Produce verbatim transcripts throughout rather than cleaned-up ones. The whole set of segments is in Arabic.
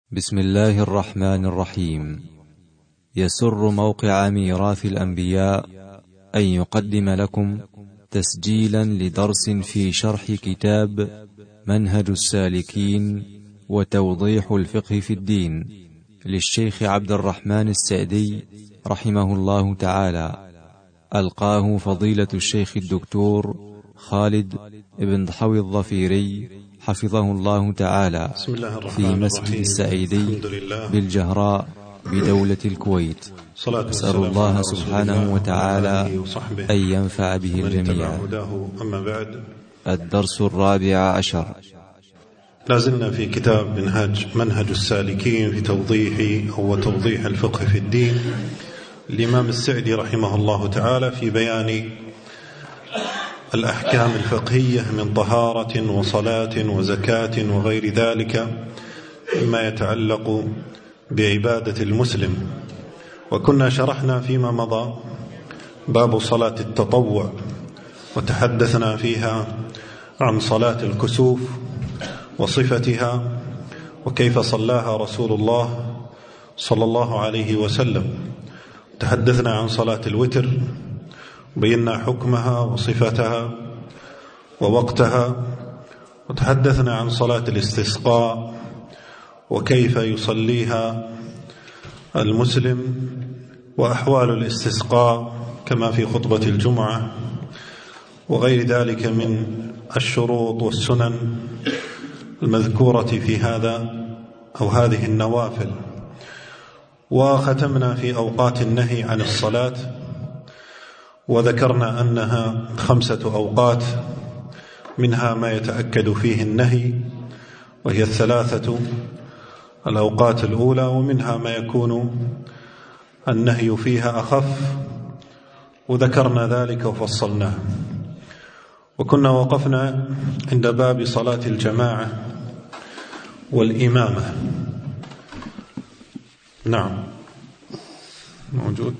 بسم الله الرحمن الرحيم. يسر موقع ميراث الأنبياء أن يقدم لكم تسجيلا لدرس في شرح كتاب منهج السالكين وتوضيح الفقه في الدين للشيخ عبد الرحمن السعدي رحمه الله تعالى، ألقاه فضيلة الشيخ الدكتور خالد بن ضحوي الظفيري حفظه الله تعالى في مسجد السعيدي بالجهراء بدولة الكويت. أسأل الله سبحانه وتعالى أن ينفع به الجميع. أما بعد، الدرس الرابع عشر. لازلنا في كتاب منهج منهج السالكين في توضيح أو توضيح الفقه في الدين الإمام السعدي رحمه الله تعالى، في بيان الأحكام الفقهية من طهارة وصلاة وزكاة وغير ذلك مما يتعلق بعبادة المسلم. وكنا شرحنا فيما مضى باب صلاة التطوع، وتحدثنا فيها عن صلاة الكسوف وصفتها وكيف صلاها رسول الله صلى الله عليه وسلم. تحدثنا عن صلاة الوتر، بينا حكمها وصفتها ووقتها، وتحدثنا عن صلاة الاستسقاء وكيف يصليها المسلم وأحوال الاستسقاء كما في خطبة الجمعة وغير ذلك من الشروط والسنن المذكورة في هذا أو هذه النوافل. وختمنا في أوقات النهي عن الصلاة، وذكرنا أنها خمسة أوقات، منها ما يتأكد فيه النهي وهي الثلاثة الأوقات الأولى، ومنها ما يكون النهي فيها أخف، وذكرنا ذلك وفصلناه. وكنا وقفنا عند باب صلاة الجماعة والإمامة. نعم، موجود.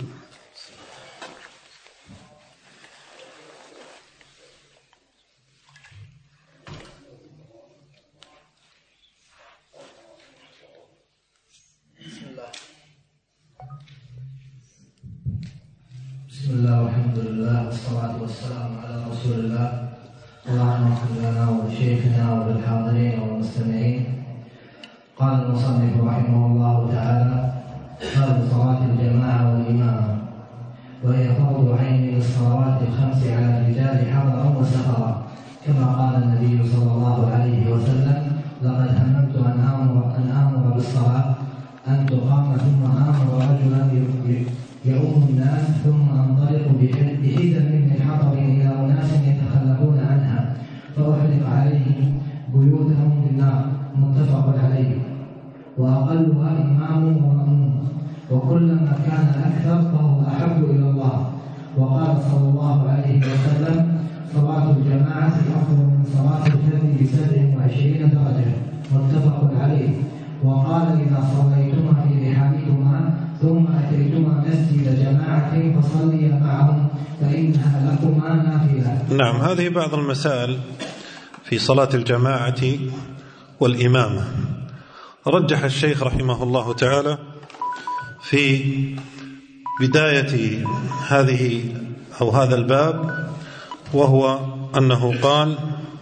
بسم الله والحمد لله والصلاة والسلام على رسول الله. اللهم اغفر لنا ولشيخنا وللحاضرين والمستمعين. قال المصنف رحمه الله تعالى: باب صلاة الجماعة والإمامة، وهي فرض عين للصلوات الخمس على الرجال حضرا وسفرا، كما قال النبي صلى الله عليه وسلم: لقد هممت أن آمر أن آمر بالصلاة أن تقام ثم آمر رجلا يؤم الناس ثم أنطلق بحيدا من حطب إلى أناس يتخلفون عنها فأحرق عليهم بيوتهم بالنار، متفق عليه. وأقلها إمام ومأموم، وكلما كان أكثر فهو أحب إلى الله. وقال صلى الله عليه وسلم: صلاة الجماعة أفضل من صلاة الفرد بسبع وعشرين درجة، متفق عليه. وقال: إذا صليتما في رحالكما ثم أتيتما مسجد جماعة فصليا معهم فإنها لكما نافلة. نعم، هذه بعض المسائل في صلاة الجماعة والإمامة. رجح الشيخ رحمه الله تعالى في بداية هذه أو هذا الباب، وهو أنه قال: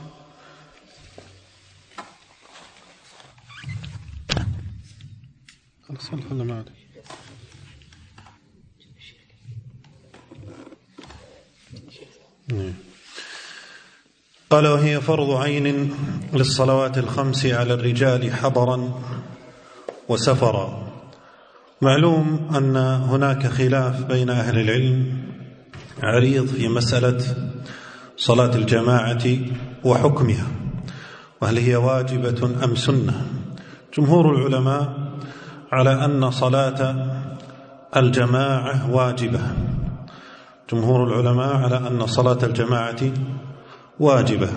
قال: وهي فرض عين للصلوات الخمس على الرجال حضرا وسفرا. معلوم أن هناك خلاف بين أهل العلم عريض في مسألة صلاة الجماعة وحكمها، وهل هي واجبة أم سنة. جمهور العلماء على أن صلاة الجماعة واجبة، جمهور العلماء على أن صلاة الجماعة واجبة،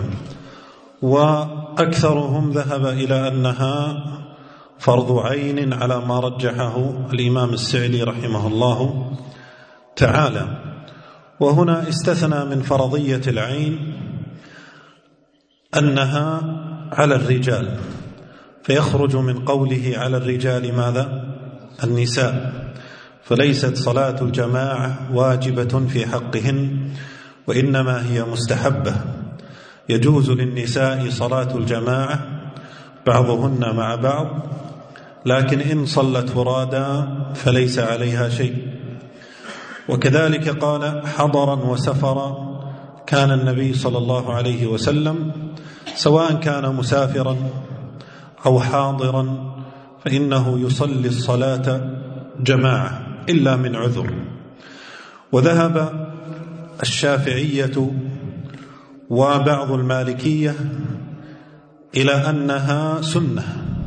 وأكثرهم ذهب إلى أنها فرض عين على ما رجحه الإمام السعدي رحمه الله تعالى. وهنا استثنى من فرضية العين أنها على الرجال، فيخرج من قوله على الرجال ماذا؟ النساء، فليست صلاة الجماعة واجبة في حقهن، وإنما هي مستحبة، يجوز للنساء صلاة الجماعة بعضهن مع بعض، لكن إن صلت فرادا فليس عليها شيء. وكذلك قال حضرا وسفرا كان النبي صلى الله عليه وسلم سواء كان مسافرا أو حاضرا فإنه يصلي الصلاة جماعة إلا من عذر. وذهب الشافعية وبعض المالكية إلى أنها سنة،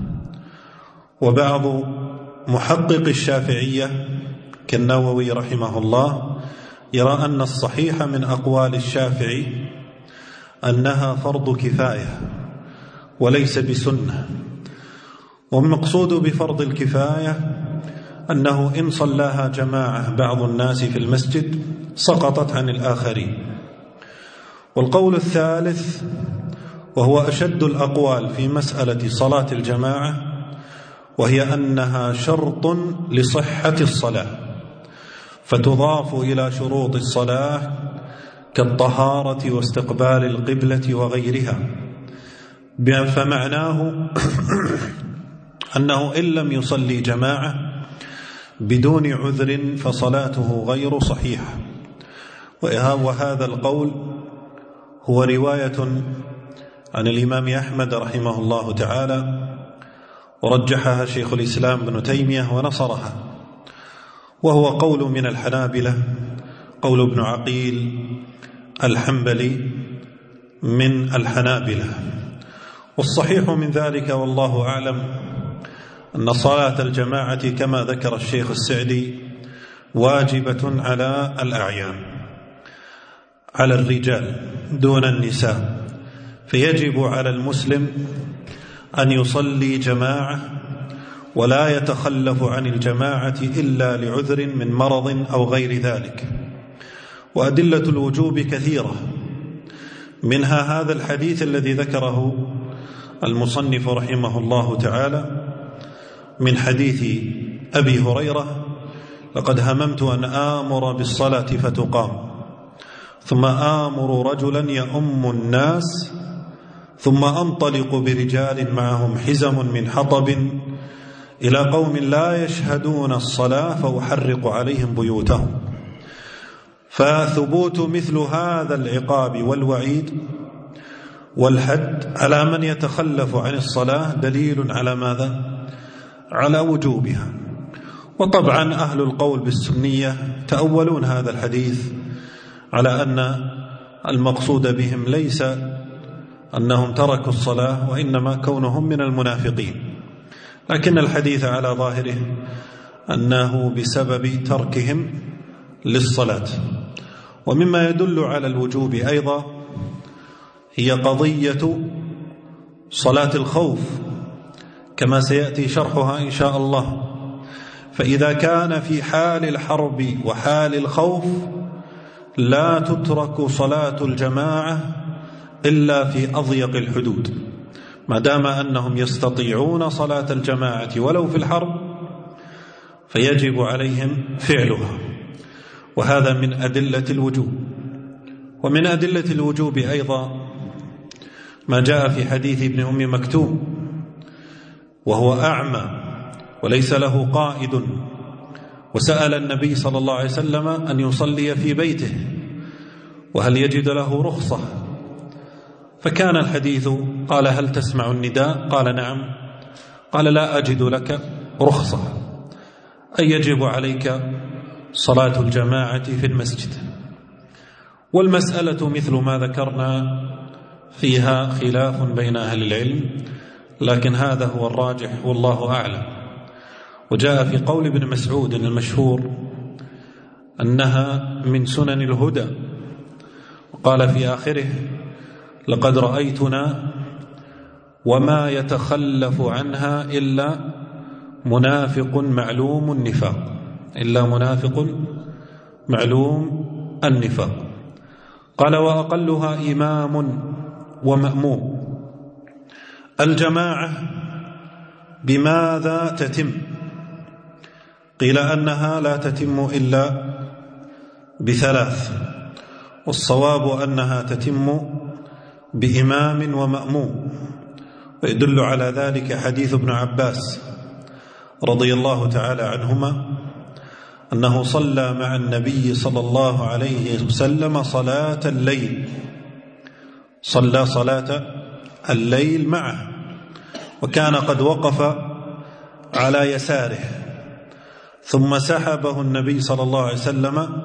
وبعض محقق الشافعية كالنووي رحمه الله يرى أن الصحيح من أقوال الشافعي أنها فرض كفاية وليس بسنة. والمقصود بفرض الكفاية أنه إن صلاها جماعة بعض الناس في المسجد سقطت عن الآخرين. والقول الثالث وهو أشد الأقوال في مسألة صلاة الجماعة، وهي أنها شرط لصحة الصلاة، فتضاف إلى شروط الصلاة كالطهارة واستقبال القبلة وغيرها، فمعناه أنه إن لم يصلي جماعة بدون عذر فصلاته غير صحيحة. وهذا القول هو رواية عن الإمام أحمد رحمه الله تعالى، ورجحها شيخ الإسلام ابن تيمية ونصرها، وهو قول من الحنابلة، قول ابن عقيل الحنبلي من الحنابلة. والصحيح من ذلك والله أعلم أن صلاة الجماعة كما ذكر الشيخ السعدي واجبة على الأعيان، على الرجال دون النساء، فيجب على المسلم أن يصلي جماعة ولا يتخلف عن الجماعة إلا لعذر من مرض أو غير ذلك. وأدلة الوجوب كثيرة، منها هذا الحديث الذي ذكره المصنف رحمه الله تعالى من حديث أبي هريرة: لقد هممت أن آمر بالصلاة فتقام، ثم آمر رجلا يؤم الناس، ثم أنطلق برجال معهم حزم من حطب إلى قوم لا يشهدون الصلاة فأحرق عليهم بيوتهم. فثبوت مثل هذا العقاب والوعيد والحد على من يتخلف عن الصلاة دليل على ماذا؟ على وجوبها. وطبعا أهل القول بالسنية تأولون هذا الحديث على أن المقصود بهم ليس أنهم تركوا الصلاة، وإنما كونهم من المنافقين، لكن الحديث على ظاهره أنه بسبب تركهم للصلاة. ومما يدل على الوجوب أيضا هي قضية صلاة الخوف كما سيأتي شرحها إن شاء الله. فإذا كان في حال الحرب وحال الخوف لا تترك صلاة الجماعة إلا في أضيق الحدود، ما دام أنهم يستطيعون صلاة الجماعة ولو في الحرب فيجب عليهم فعلها، وهذا من أدلة الوجوب. ومن أدلة الوجوب أيضا ما جاء في حديث ابن أم مكتوم وهو أعمى وليس له قائد، وسأل النبي صلى الله عليه وسلم أن يصلي في بيته وهل يجد له رخصة، فكان الحديث قال: هل تسمع النداء؟ قال: نعم. قال: لا أجد لك رخصة، أي يجب عليك صلاة الجماعة في المسجد. والمسألة مثل ما ذكرنا فيها خلاف بين أهل العلم، لكن هذا هو الراجح والله أعلم. وجاء في قول ابن مسعود المشهور أنها من سنن الهدى، وقال في آخره: لقد رأيتنا وما يتخلف عنها إلا منافق معلوم النفاق، إلا منافق معلوم النفاق. قال: وأقلها إمام ومأموم. الجماعة بماذا تتم؟ قيل أنها لا تتم إلا بثلاث، والصواب أنها تتم بإمام ومأموم، ويدل على ذلك حديث ابن عباس رضي الله تعالى عنهما أنه صلى مع النبي صلى الله عليه وسلم صلاة الليل، صلى صلاة الليل معه، وكان قد وقف على يساره، ثم سحبه النبي صلى الله عليه وسلم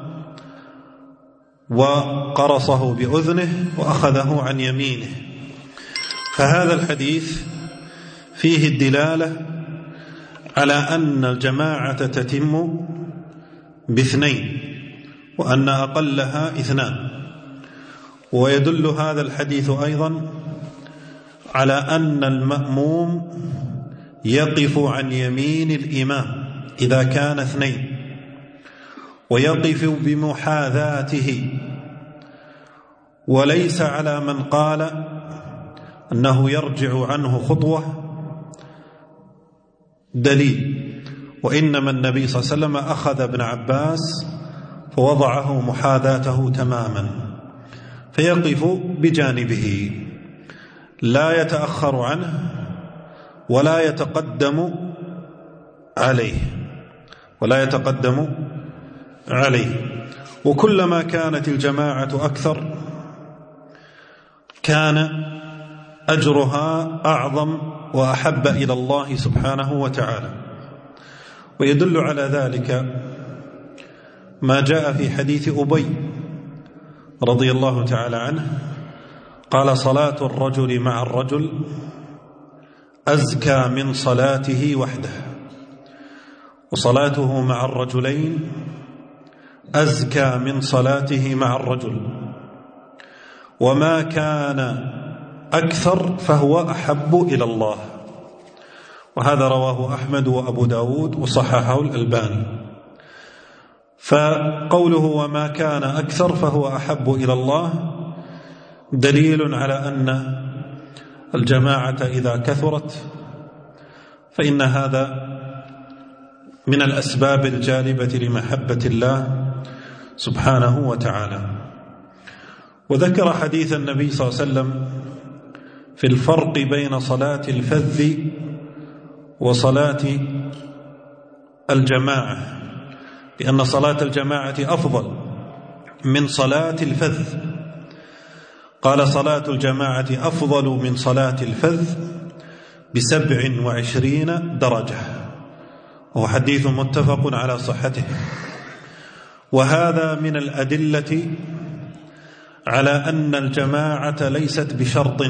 وقرصه بأذنه وأخذه عن يمينه. فهذا الحديث فيه الدلالة على أن الجماعة تتم باثنين، وأن أقلها اثنان. ويدل هذا الحديث أيضا على أن المأموم يقف عن يمين الإمام إذا كان اثنين، ويقف بمحاذاته، وليس على من قال أنه يرجع عنه خطوة دليل، وإنما النبي صلى الله عليه وسلم أخذ ابن عباس فوضعه محاذاته تماما، فيقف بجانبه، لا يتأخر عنه ولا يتقدم عليه ولا يتقدم عليه. وكلما كانت الجماعة أكثر كان أجرها أعظم وأحب إلى الله سبحانه وتعالى. ويدل على ذلك ما جاء في حديث أبي رضي الله تعالى عنه قال: صلاة الرجل مع الرجل أزكى من صلاته وحده، وصلاته مع الرجلين أزكى من صلاته مع الرجل، وما كان أكثر فهو أحب إلى الله. وهذا رواه أحمد وأبو داود وصححه الألباني. فقوله وما كان أكثر فهو أحب إلى الله دليل على أن الجماعة إذا كثرت فإن هذا من الأسباب الجالبة لمحبة الله سبحانه وتعالى. وذكر حديث النبي صلى الله عليه وسلم في الفرق بين صلاة الفذ وصلاة الجماعة، لأن صلاة الجماعة أفضل من صلاة الفذ. قال: صلاة الجماعة أفضل من صلاة الفذ بسبع وعشرين درجة، وهو حديث متفق على صحته. وهذا من الأدلة على أن الجماعة ليست بشرط،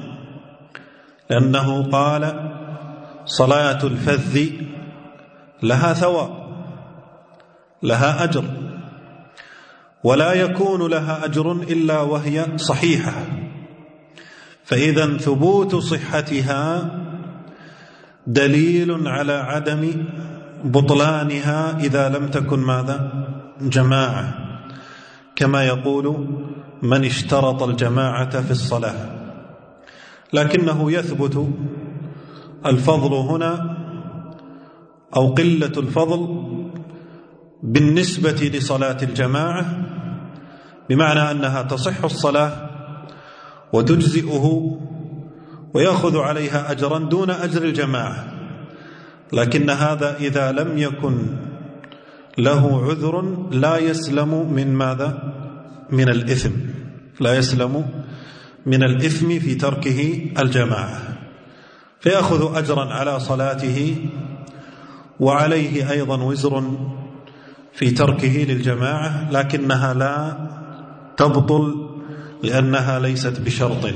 لأنه قال: صلاة الفذ لها ثواب، لها أجر، ولا يكون لها أجر إلا وهي صحيحة. فإذا ثبوت صحتها دليل على عدم بطلانها إذا لم تكن ماذا؟ جماعة، كما يقول من اشترط الجماعة في الصلاة. لكنه يثبت الفضل هنا أو قلة الفضل بالنسبة لصلاة الجماعة، بمعنى أنها تصح الصلاة وتجزئه ويأخذ عليها أجرا دون أجر الجماعة. لكن هذا إذا لم يكن له عذر لا يسلم من ماذا؟ من الإثم، لا يسلم من الإثم في تركه الجماعة، فيأخذ أجرا على صلاته وعليه أيضا وزر في تركه للجماعة، لكنها لا تبطل لأنها ليست بشرط.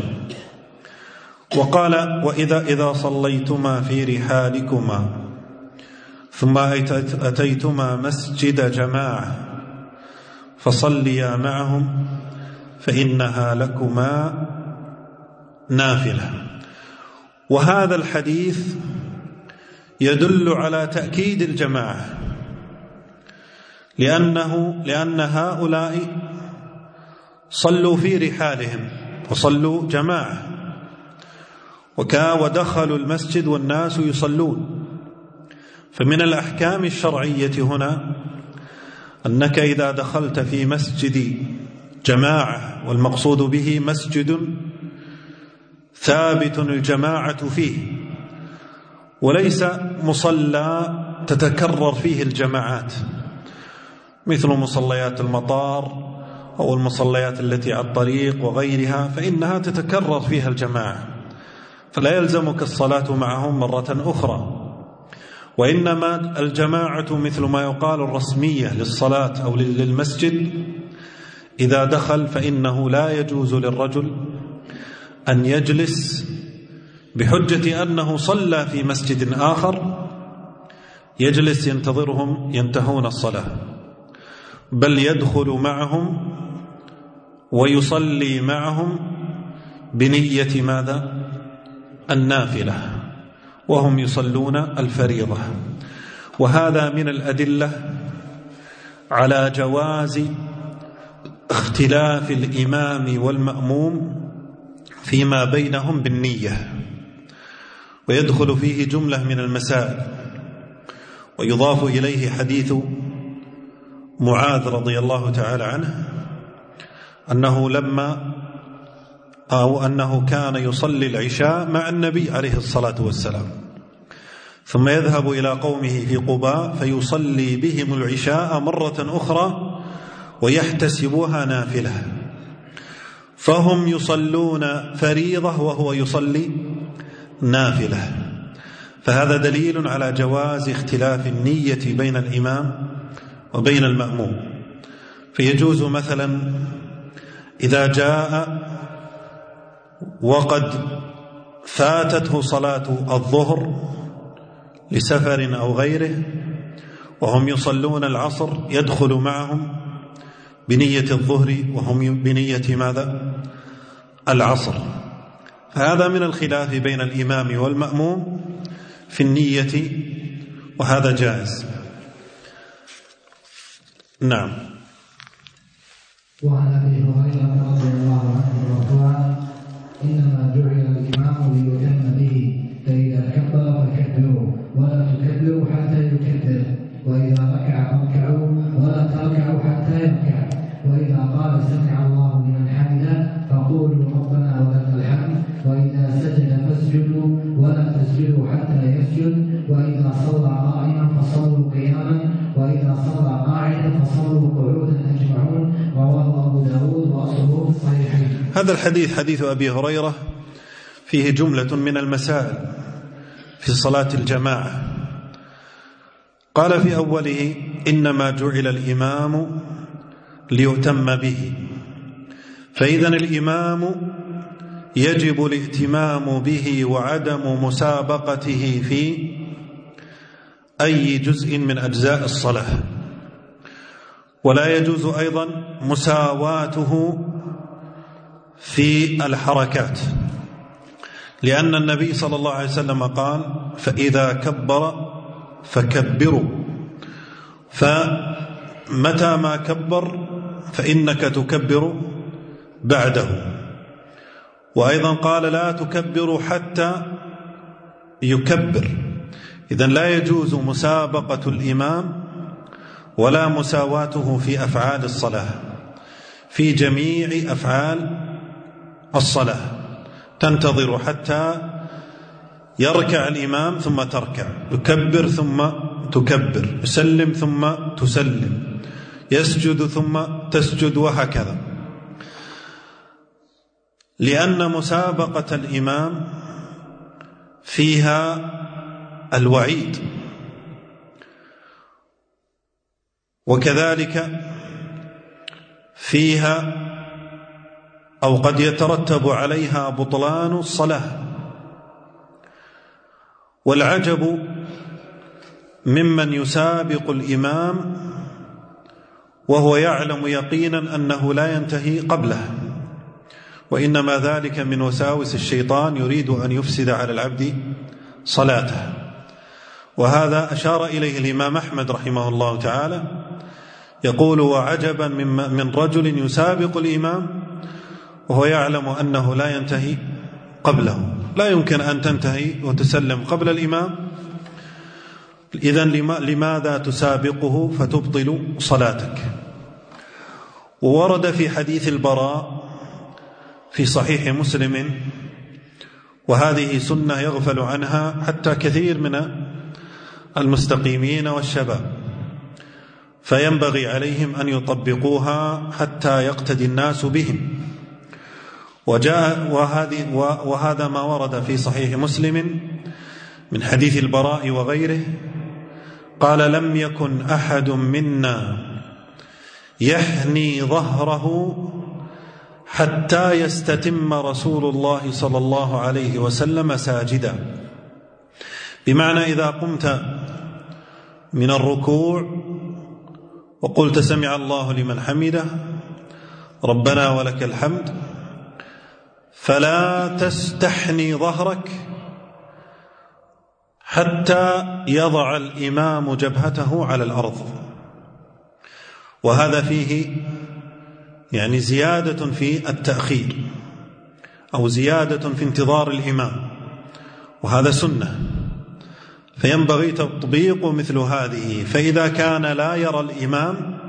وقال: وإذا إذا صليتما في رحالكما ثم أتيتما مسجد جماعة فصليا معهم فإنها لكما نافلة. وهذا الحديث يدل على تأكيد الجماعة، لأنه لأن هؤلاء صلوا في رحالهم وصلوا جماعة، ودخلوا المسجد والناس يصلون. فمن الأحكام الشرعية هنا أنك إذا دخلت في مسجد جماعة، والمقصود به مسجد ثابت الجماعة فيه وليس مصلى تتكرر فيه الجماعات، مثل مصليات المطار أو المصليات التي على الطريق وغيرها، فإنها تتكرر فيها الجماعة، فلا يلزمك الصلاة معهم مرة أخرى. وإنما الجماعة مثل ما يقال الرسمية للصلاة أو للمسجد، إذا دخل فإنه لا يجوز للرجل أن يجلس بحجة أنه صلى في مسجد آخر، يجلس ينتظرهم ينتهون الصلاة، بل يدخل معهم ويصلي معهم بنية ماذا؟ النافلة، وهم يصلون الفريضة. وهذا من الأدلة على جواز اختلاف الإمام والمأموم فيما بينهم بالنية، ويدخل فيه جملة من المسائل. ويضاف إليه حديث معاذ رضي الله تعالى عنه أنه لما أو أنه كان يصلي العشاء مع النبي عليه الصلاة والسلام، ثم يذهب إلى قومه في قباء فيصلي بهم العشاء مرة أخرى ويحتسبها نافلة، فهم يصلون فريضة وهو يصلي نافلة. فهذا دليل على جواز اختلاف النية بين الإمام وبين المأموم. فيجوز مثلا إذا جاء وقد فاتته صلاة الظهر لسفر أو غيره وهم يصلون العصر، يدخل معهم بنية الظهر وهم بنية ماذا؟ العصر. فهذا من الخلاف بين الإمام والمأموم في النية، وهذا جائز. نعم. وعن أبي هريرة رضي الله عنه مرفوعا: إنما جعل الإمام ليؤتم به، فإذا كبر فكبروا ولا تكبروا حتى يكبر، وإذا ركع فاركعوا ولا تركعوا حتى يركع، وإذا قال سمع الله لمن حمده فقولوا ربنا ولك الحمد، وإذا سجد فاسجدوا ولا تسجدوا حتى يسجد، وإذا صلى قائما فصلوا قياما، وإذا صلى قاعدا فصلوا قعودا أجمعون. رواه أبو داود وأصله في الصحيحين. هذا الحديث حديث أبي هريرة فيه جملة من المسائل في صلاة الجماعة. قال في أوله: إنما جعل الإمام ليؤتم به، فإذا الإمام يجب الائتمام به وعدم مسابقته في أي جزء من أجزاء الصلاة، ولا يجوز أيضا مساواته في الحركات، لأن النبي صلى الله عليه وسلم قال: فإذا كبر فكبروا، فمتى ما كبر فإنك تكبر بعده. وأيضا قال: لا تكبروا حتى يكبر. إذن لا يجوز مسابقة الإمام ولا مساواته في أفعال الصلاة، في جميع أفعال الصلاة تنتظر حتى يركع الإمام ثم تركع، يكبر ثم تكبر، يسلم ثم تسلم، يسجد ثم تسجد، وهكذا. لأن مسابقة الإمام فيها الوعيد، وكذلك فيها أو قد يترتب عليها بطلان الصلاة. والعجب ممن يسابق الإمام وهو يعلم يقينا أنه لا ينتهي قبله، وإنما ذلك من وساوس الشيطان يريد أن يفسد على العبد صلاته. وهذا أشار إليه الإمام أحمد رحمه الله تعالى، يقول: وعجبا من رجل يسابق الإمام وهو يعلم أنه لا ينتهي قبله، لا يمكن أن تنتهي وتسلم قبل الإمام، إذن لماذا تسابقه فتبطل صلاتك؟ وورد في حديث البراء في صحيح مسلم، وهذه سنة يغفل عنها حتى كثير من المستقيمين والشباب، فينبغي عليهم أن يطبقوها حتى يقتدي الناس بهم. وجاء وهذه وهذا ما ورد في صحيح مسلم من حديث البراء وغيره، قال: لم يكن أحد منا يحني ظهره حتى يستتم رسول الله صلى الله عليه وسلم ساجدا. بمعنى إذا قمت من الركوع وقلت سمع الله لمن حمده ربنا ولك الحمد، فلا تستحني ظهرك حتى يضع الإمام جبهته على الأرض. وهذا فيه يعني زيادة في التأخير أو زيادة في انتظار الإمام، وهذا سنة، فينبغي تطبيق مثل هذه. فإذا كان لا يرى الإمام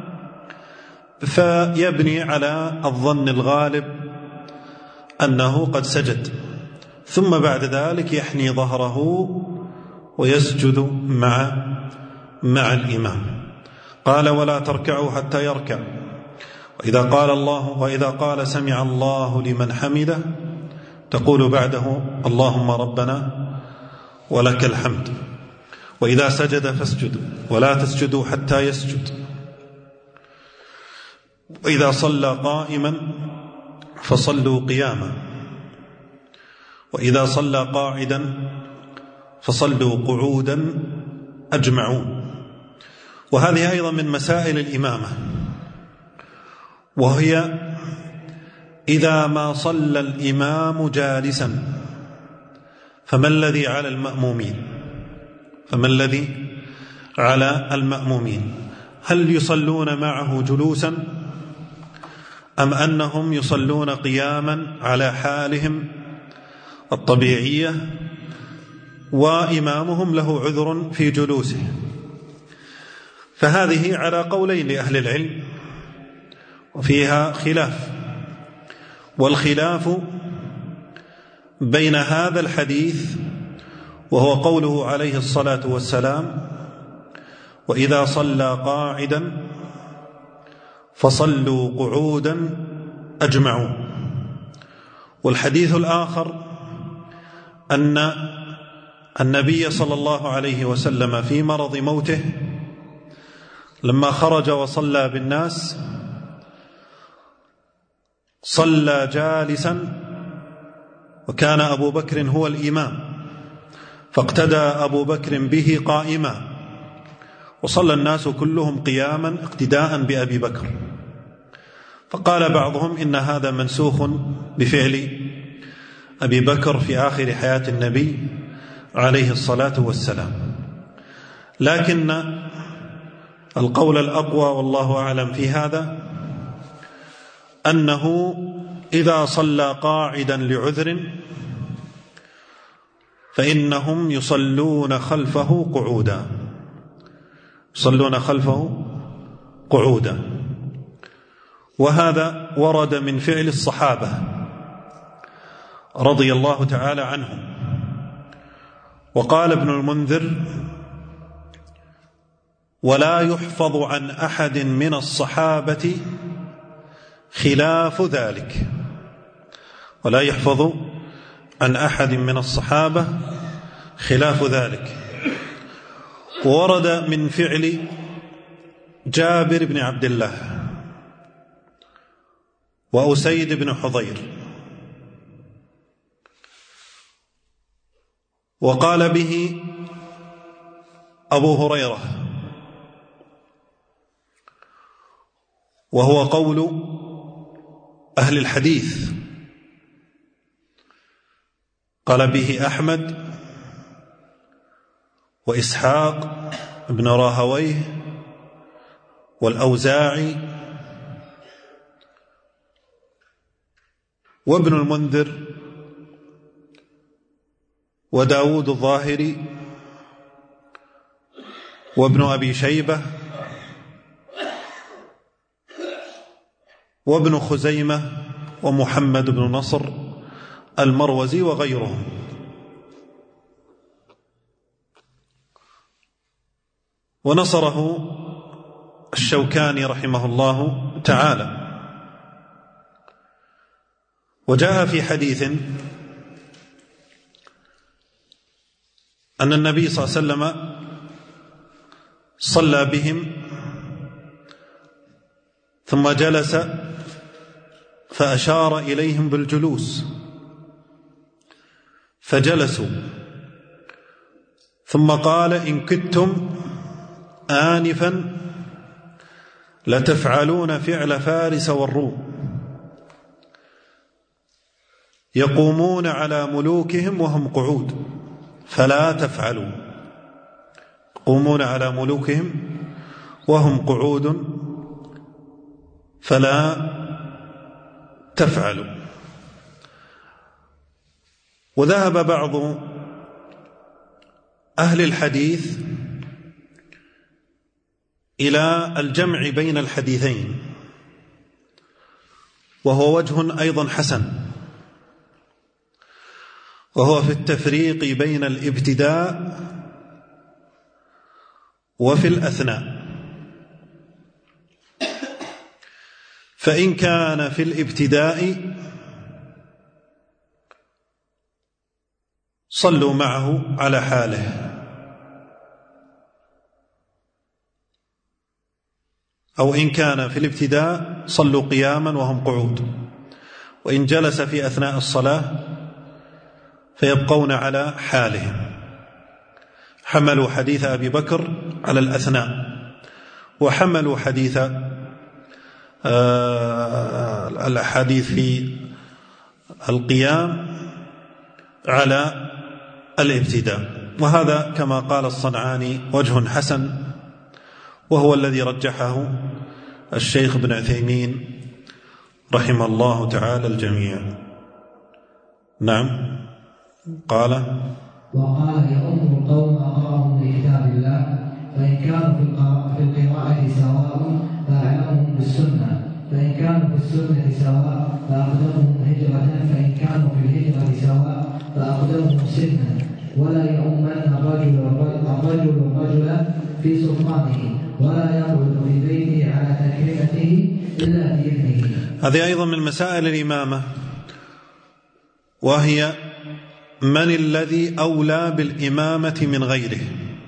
فيبني على الظن الغالب أنه قد سجد، ثم بعد ذلك يحني ظهره ويسجد مع مع الإمام. قال: ولا تركعوا حتى يركع، وإذا قال الله وإذا قال سمع الله لمن حمده تقول بعده اللهم ربنا ولك الحمد. وإذا سجد فاسجد ولا تسجدوا حتى يسجد. وإذا صلى قائما فصلوا قياما، وإذا صلى قاعدا فصلوا قعودا أجمعون. وهذه أيضا من مسائل الإمامة، وهي إذا ما صلى الإمام جالسا فما الذي على المأمومين فما الذي على المأمومين هل يصلون معه جلوسا أم أنهم يصلون قياما على حالهم الطبيعية وإمامهم له عذر في جلوسه؟ فهذه على قولين لأهل العلم وفيها خلاف، والخلاف بين هذا الحديث وهو قوله عليه الصلاة والسلام وإذا صلى قاعدا فصلوا قعودا أجمعون، والحديث الآخر أن النبي صلى الله عليه وسلم في مرض موته لما خرج وصلى بالناس صلى جالسا، وكان أبو بكر هو الإمام، فاقتدى أبو بكر به قائما، وصلى الناس كلهم قياما اقتداء بأبي بكر. فقال بعضهم إن هذا منسوخ بفعل أبي بكر في آخر حياة النبي عليه الصلاة والسلام، لكن القول الأقوى والله أعلم في هذا أنه إذا صلى قاعدا لعذر فإنهم يصلون خلفه قعودا يصلون خلفه قعودا وهذا ورد من فعل الصحابة رضي الله تعالى عنهم. وقال ابن المنذر: ولا يحفظ عن أحد من الصحابة خلاف ذلك ولا يحفظ عن أحد من الصحابة خلاف ذلك. وورد من فعل جابر بن عبد الله وأسيد بن حضير، وقال به أبو هريرة، وهو قول أهل الحديث، قال به أحمد وإسحاق بن راهويه والأوزاعي وابن المنذر وداود الظاهري وابن أبي شيبة وابن خزيمة ومحمد بن نصر المروزي وغيرهم. ونصره الشوكاني رحمه الله تعالى. وجاء في حديث أن النبي صلى الله عليه وسلم صلى بهم ثم جلس فأشار إليهم بالجلوس فجلسوا، ثم قال: إن كدتم آنفا لتفعلون فعل فارس والروم يقومون على ملوكهم وهم قعود فلا تفعلوا. يقومون على ملوكهم وهم قعود فلا تفعلوا. وذهب بعض أهل الحديث إلى الجمع بين الحديثين، وهو وجه أيضا حسن، وهو في التفريق بين الابتداء وفي الأثناء. فإن كان في الابتداء صلوا معه على حاله، أو إن كان في الابتداء صلوا قياما وهم قعود، وإن جلس في أثناء الصلاة فيبقون على حالهم. حملوا حديث أبي بكر على الأثناء، وحملوا حديث آه الحديث في القيام على الابتداء. وهذا كما قال الصنعاني وجه حسن، وهو الذي رجحه الشيخ ابن عثيمين رحمه الله تعالى الجميع. نعم. قال: وقال: يؤم القوم أقرأهم لكتاب الله، فإن كانوا في القراءة سواء فأعلمهم بالسنة، فإن كانوا في السنة سواء فأقدمهم هجرة، فإن كانوا في الهجرة سواء فأقدمهم سنا. ولا يؤمن الرجل الرجل الرجل في سلطانه، ولا يقعد في بيته على تكريمته إلا بإذنه. هذه أيضا من مسائل الإمامة، وهي: من الذي أولى بالإمامة من غيره؟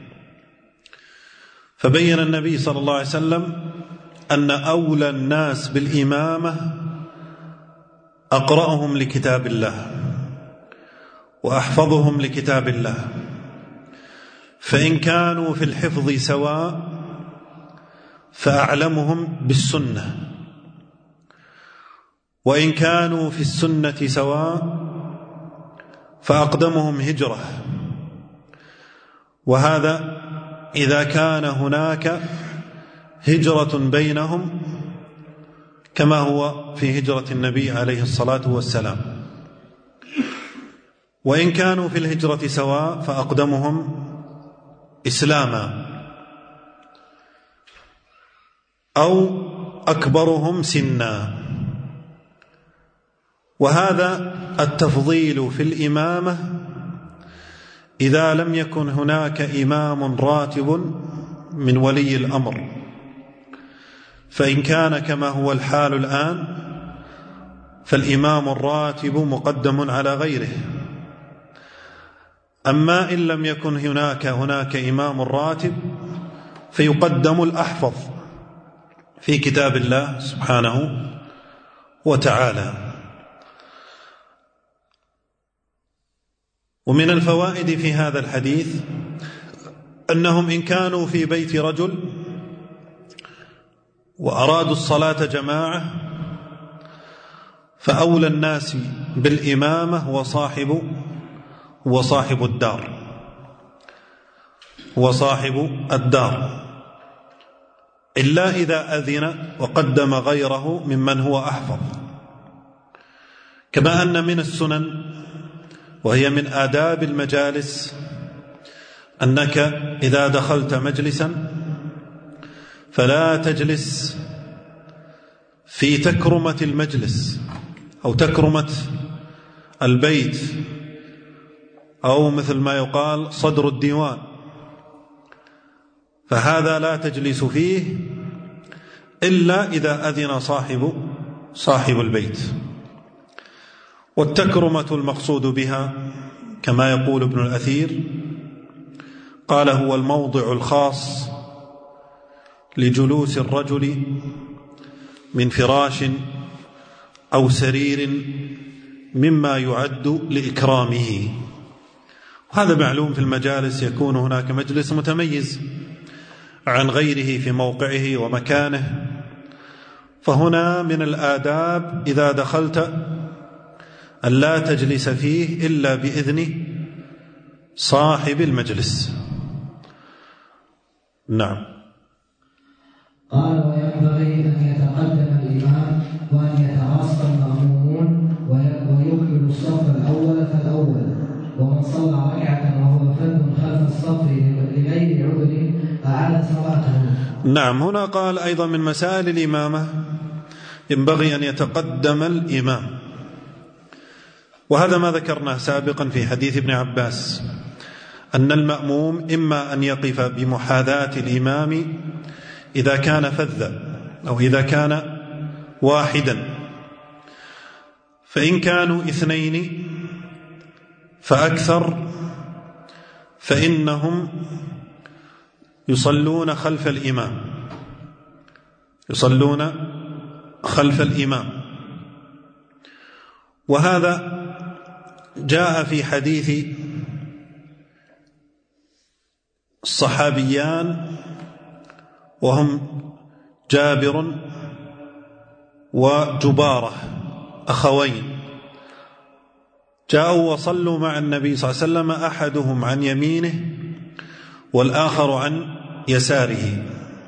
فبين النبي صلى الله عليه وسلم أن أولى الناس بالإمامة أقرأهم لكتاب الله وأحفظهم لكتاب الله، فإن كانوا في الحفظ سواء فأعلمهم بالسنة، وإن كانوا في السنة سواء فأقدمهم هجرة. وهذا إذا كان هناك هجرة بينهم، كما هو في هجرة النبي عليه الصلاة والسلام. وإن كانوا في الهجرة سواء فأقدمهم إسلاما، أو أكبرهم سنا. وهذا التفضيل في الإمامة إذا لم يكن هناك إمام راتب من ولي الأمر. فإن كان كما هو الحال الآن فالإمام الراتب مقدم على غيره. أما إن لم يكن هناك هناك إمام راتب فيقدم الأحفظ في كتاب الله سبحانه وتعالى. ومن الفوائد في هذا الحديث أنهم إن كانوا في بيت رجل وأرادوا الصلاة جماعة فأولى الناس بالإمامة هو صاحب هو صاحب الدار هو صاحب الدار إلا إذا أذن وقدم غيره ممن هو أحفظ. كما أن من السنن وهي من آداب المجالس أنك إذا دخلت مجلسا فلا تجلس في تكرمة المجلس أو تكرمة البيت أو مثل ما يقال صدر الديوان، فهذا لا تجلس فيه إلا إذا أذن صاحب صاحب البيت. والتكرمة المقصود بها كما يقول ابن الأثير قال هو الموضع الخاص لجلوس الرجل من فراش أو سرير مما يعد لإكرامه. وهذا معلوم في المجالس، يكون هناك مجلس متميز عن غيره في موقعه ومكانه، فهنا من الآداب إذا دخلت أن لا تجلس فيه إلا بإذن صاحب المجلس. نعم. قال وينبغي أن يتقدم الإمام وأن يتراص المأمومون ويكمل الصف الأول فالأول، ومن صلى ركعة وهو فرد خلف الصف لغير عذر أعاد صلاته. نعم. هنا قال أيضا من مسائل الإمامة ينبغي أن يتقدم الإمام، وهذا ما ذكرناه سابقا في حديث ابن عباس أن المأموم إما أن يقف بمحاذاة الإمام إذا كان فذا أو إذا كان واحدا، فإن كانوا اثنين فأكثر فإنهم يصلون خلف الإمام يصلون خلف الإمام وهذا جاء في حديث الصحابيان وهم جابر وجبارة أخوين، جاءوا وصلوا مع النبي صلى الله عليه وسلم، أحدهم عن يمينه والآخر عن يساره،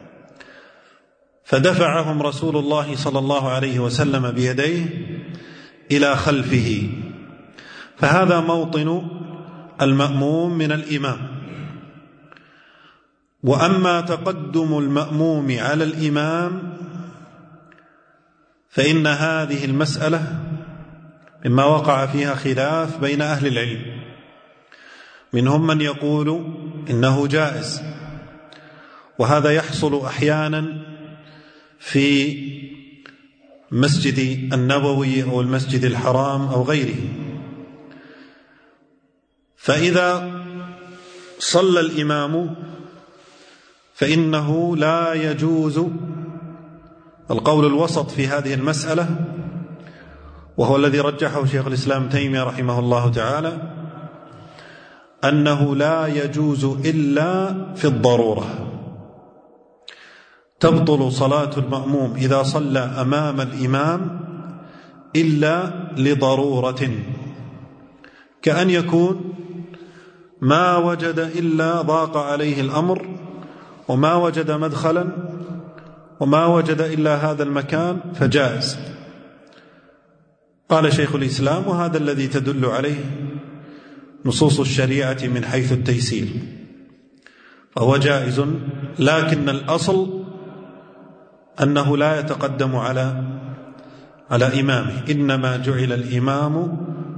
فدفعهم رسول الله صلى الله عليه وسلم بيديه إلى خلفه، فهذا موطن المأموم من الإمام. وأما تقدم المأموم على الإمام فإن هذه المسألة مما وقع فيها خلاف بين أهل العلم، منهم من يقول إنه جائز، وهذا يحصل أحيانا في مسجد النبوي أو المسجد الحرام أو غيره، فإذا صلى الإمام فإنه لا يجوز، القول الوسط في هذه المسألة وهو الذي رجحه شيخ الإسلام تيمية رحمه الله تعالى، أنه لا يجوز إلا في الضرورة، تبطل صلاة المأموم إذا صلى أمام الإمام إلا لضرورة، كأن يكون ما وجد إلا ضاق عليه الأمر وما وجد مدخلا وما وجد إلا هذا المكان فجائز. قال شيخ الإسلام وهذا الذي تدل عليه نصوص الشريعة من حيث التيسير، فهو جائز، لكن الأصل أنه لا يتقدم على على إمامه، إنما جعل الإمام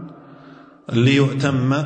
ليؤتم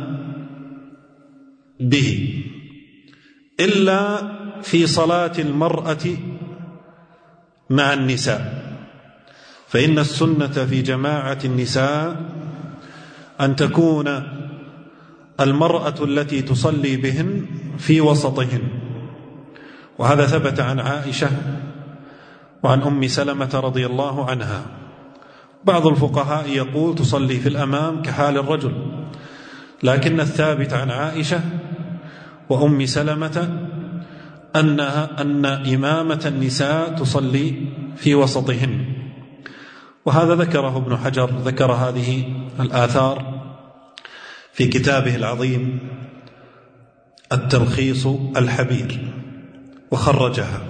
به، إلا في صلاة المرأة مع النساء، فإن السنة في جماعة النساء أن تكون المرأة التي تصلي بهن في وسطهن، وهذا ثبت عن عائشة وعن أم سلمة رضي الله عنها. بعض الفقهاء يقول تصلي في الأمام كحال الرجل، لكن الثابت عن عائشة وأم سلمة أنها أن إمامة النساء تصلي في وسطهن، وهذا ذكره ابن حجر، ذكر هذه الآثار في كتابه العظيم التلخيص الحبير وخرجها.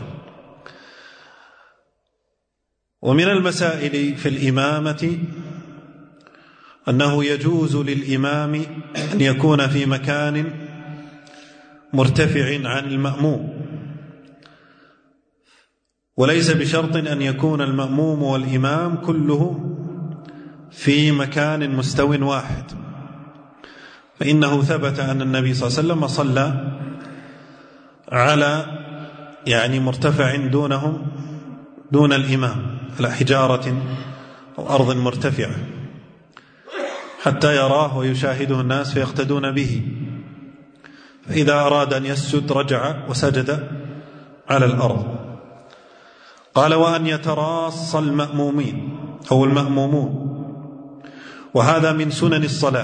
ومن المسائل في الإمامة أنه يجوز للإمام أن يكون في مكان مرتفع عن المأموم، وليس بشرط أن يكون المأموم والإمام كله في مكان مستو واحد، فإنه ثبت أن النبي صلى الله عليه وسلم صلى على يعني مرتفع دونهم دون الإمام على حجارة أو أرض مرتفعة حتى يراه ويشاهده الناس فيقتدون به، فإذا أراد أن يسجد رجع وسجد على الأرض. قال وأن يتراص المأمومين أو المأمومون، وهذا من سنن الصلاة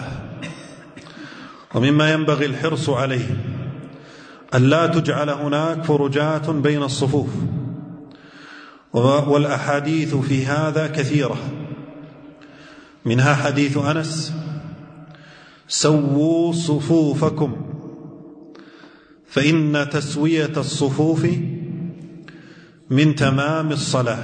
ومما ينبغي الحرص عليه أن لا تجعل هناك فرجات بين الصفوف، والأحاديث في هذا كثيرة، منها حديث أنس: سووا صفوفكم فإن تسوية الصفوف من تمام الصلاة.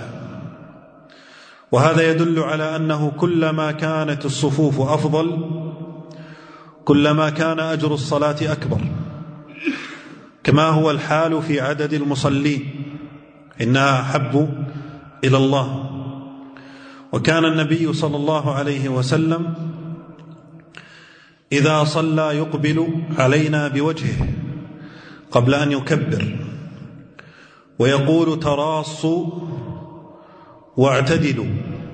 وهذا يدل على أنه كلما كانت الصفوف أفضل كلما كان أجر الصلاة أكبر، كما هو الحال في عدد المصلين، إنها أحب إلى الله. وكان النبي صلى الله عليه وسلم إذا صلى يقبل علينا بوجهه قبل أن يكبر ويقول: تراصوا واعتدلوا.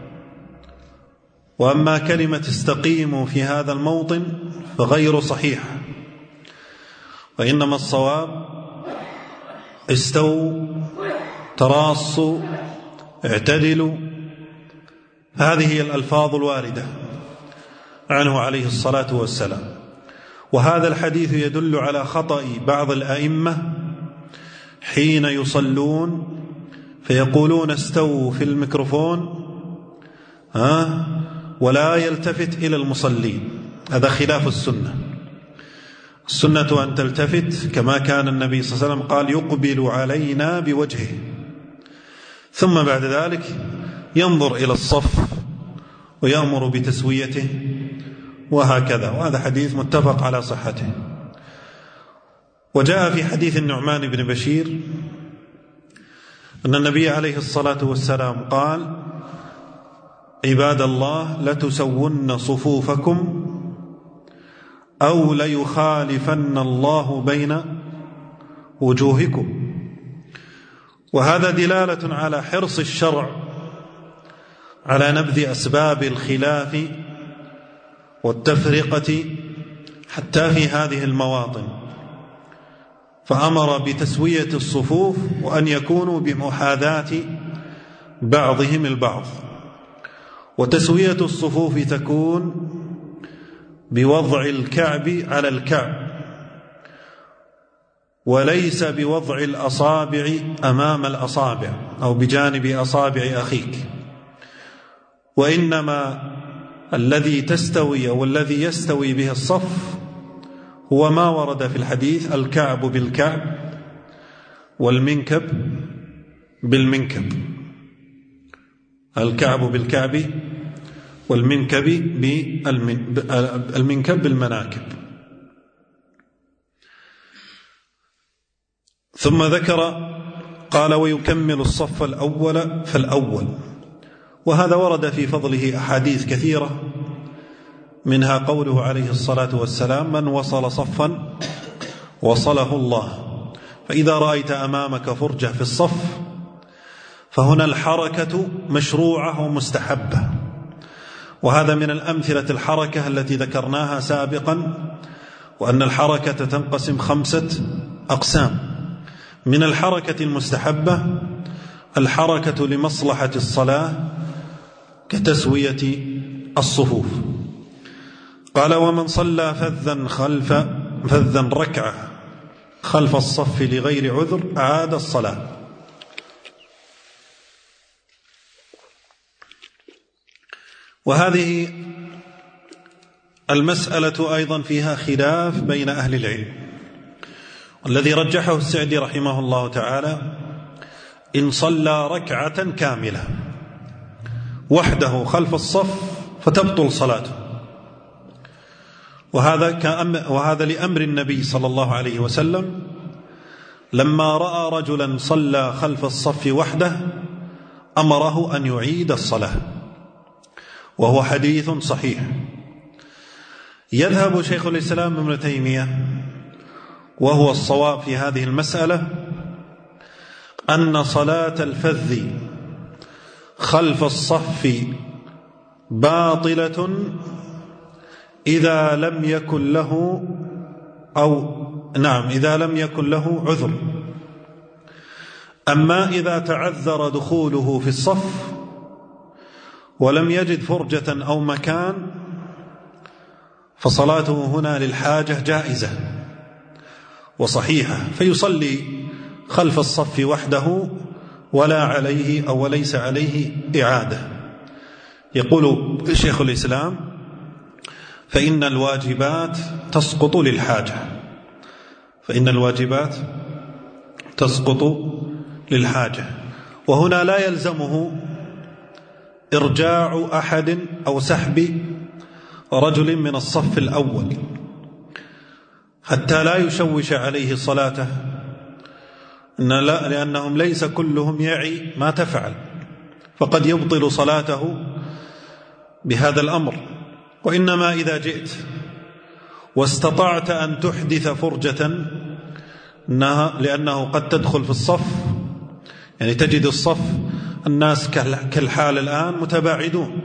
وأما كلمة استقيموا في هذا الموطن فغير صحيح، وإنما الصواب استووا، تراصوا، اعتدلوا. هذه هي الألفاظ الواردة عنه عليه الصلاة والسلام. وهذا الحديث يدل على خطأ بعض الأئمة حين يصلون فيقولون استووا في الميكروفون ها ولا يلتفت إلى المصلين. هذا خلاف السنة. السنة أن تلتفت كما كان النبي صلى الله عليه وسلم قال: يقبل علينا بوجهه، ثم بعد ذلك ينظر إلى الصف ويأمر بتسويته، وهكذا. وهذا حديث متفق على صحته. وجاء في حديث النعمان بن بشير أن النبي عليه الصلاة والسلام قال: عباد الله لتسون صفوفكم أو ليخالفن الله بين وجوهكم. وهذا دلالة على حرص الشرع على نبذ أسباب الخلاف والتفرقة حتى في هذه المواطن، فأمر بتسوية الصفوف وأن يكونوا بمحاذاة بعضهم البعض. وتسوية الصفوف تكون بوضع الكعب على الكعب، وليس بوضع الأصابع أمام الأصابع أو بجانب أصابع أخيك، وإنما الذي تستوي أو الذي يستوي به الصف هو ما ورد في الحديث: الكعب بالكعب والمنكب بالمنكب. الكعب بالكعب والمنكب بالمنكب بالمناكب. ثم ذكر قال: ويكمل الصف الأول فالأول. وهذا ورد في فضله أحاديث كثيرة، منها قوله عليه الصلاة والسلام: من وصل صفا وصله الله. فإذا رأيت أمامك فرجة في الصف فهنا الحركة مشروعة ومستحبة. وهذا من الأمثلة الحركة التي ذكرناها سابقا، وأن الحركة تنقسم خمسة أقسام. من الحركة المستحبة الحركة لمصلحة الصلاة كتسوية الصفوف. قال: ومن صلى فذا خلف فذا ركعة خلف الصف لغير عذر أعاد الصلاة. وهذه المسألة أيضا فيها خلاف بين أهل العلم، والذي رجحه السعدي رحمه الله تعالى: إن صلى ركعة كاملة وحده خلف الصف فتبطل صلاته، وهذا كأم وهذا لأمر النبي صلى الله عليه وسلم لما رأى رجلا صلى خلف الصف وحده أمره أن يعيد الصلاة، وهو حديث صحيح. يذهب شيخ الإسلام ابن تيمية وهو الصواب في هذه المسألة أن صلاة الفذ خلف الصف باطلة إذا لم يكن له أو نعم إذا لم يكن له عذر. أما إذا تعذر دخوله في الصف ولم يجد فرجة أو مكان فصلاته هنا للحاجة جائزة وصحيحة، فيصلي خلف الصف وحده ولا عليه أو وليس عليه إعادة. يقول شيخ الإسلام: فإن الواجبات تسقط للحاجة، فإن الواجبات تسقط للحاجة. وهنا لا يلزمه إرجاع أحد أو سحب رجل من الصف الأول حتى لا يشوش عليه صلاته، لأنهم ليس كلهم يعي ما تفعل، فقد يبطل صلاته بهذا الأمر. وإنما إذا جئت واستطعت أن تحدث فرجة، لأنه قد تدخل في الصف، يعني تجد الصف الناس كالحال الآن متباعدون،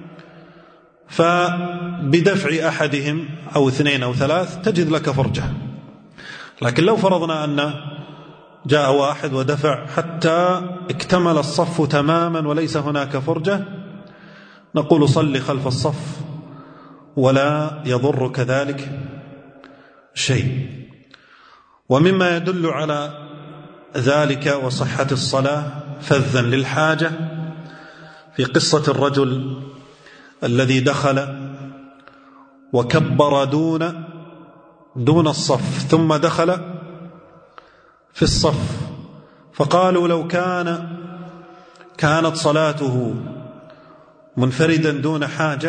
فبدفع أحدهم أو اثنين أو ثلاث تجد لك فرجة. لكن لو فرضنا أن جاء واحد ودفع حتى اكتمل الصف تماما وليس هناك فرجة، نقول صل خلف الصف ولا يضر كذلك شيء. ومما يدل على ذلك وصحة الصلاة فذا للحاجة في قصة الرجل الذي دخل وكبر دون دون الصف ثم دخل في الصف، فقالوا لو كان كانت صلاته منفردا دون حاجة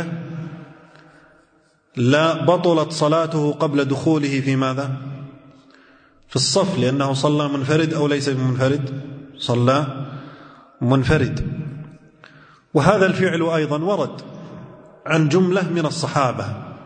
لا بطلت صلاته قبل دخوله في ماذا؟ في الصف، لأنه صلى منفرد أو ليس منفرد؟ صلى منفرد. وهذا الفعل أيضا ورد عن جملة من الصحابة،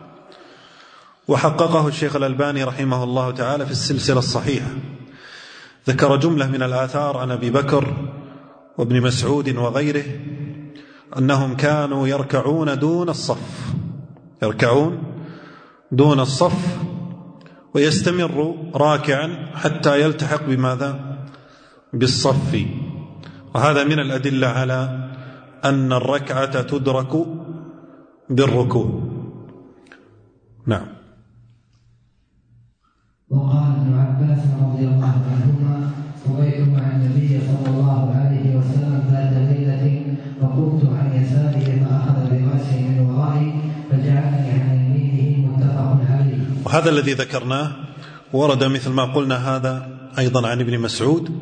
وحققه الشيخ الألباني رحمه الله تعالى في السلسلة الصحيحة. ذكر جملة من الآثار عن أبي بكر وابن مسعود وغيره أنهم كانوا يركعون دون الصف، يركعون دون الصف ويستمر راكعا حتى يلتحق بماذا؟ بالصف. وهذا من الأدلة على أن الركعة تدرك بالركوع. نعم. وقال ابن عباس رضي الله عنهما: صليت مع النبي صلى الله عليه وسلم ذات ليلة فقمت عن يساره فأخذ برأسي من ورائي فجعلني عن يمينه، متفق عليه. وهذا الذي ذكرناه ورد مثل ما قلنا هذا أيضا عن ابن مسعود،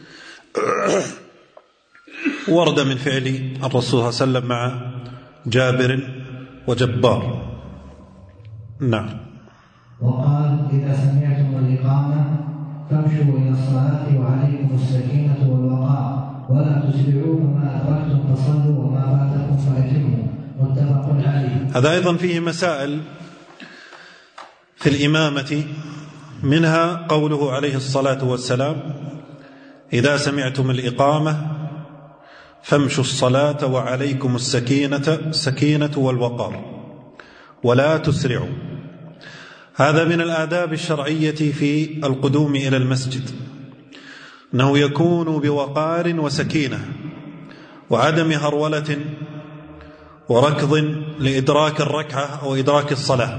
ورد من فعل الرسول صلى الله عليه وسلم مع جابر وجبار. نعم. وقال: إذا سمعتم الإقامة فامشوا إلى الصلاة وعليكم السكينة والوقار ولا تسرعوا، فما أدركتم فصلوا وما فاتكم فأتموا، متفق عليه. هذا أيضا فيه مسائل في الإمامة، منها قوله عليه الصلاة والسلام: إذا سمعتم الإقامة فامشوا الصلاة وعليكم السكينة السكينة والوقار ولا تسرعوا. هذا من الآداب الشرعية في القدوم إلى المسجد، أنه يكون بوقار وسكينة وعدم هرولة وركض لإدراك الركعة أو إدراك الصلاة.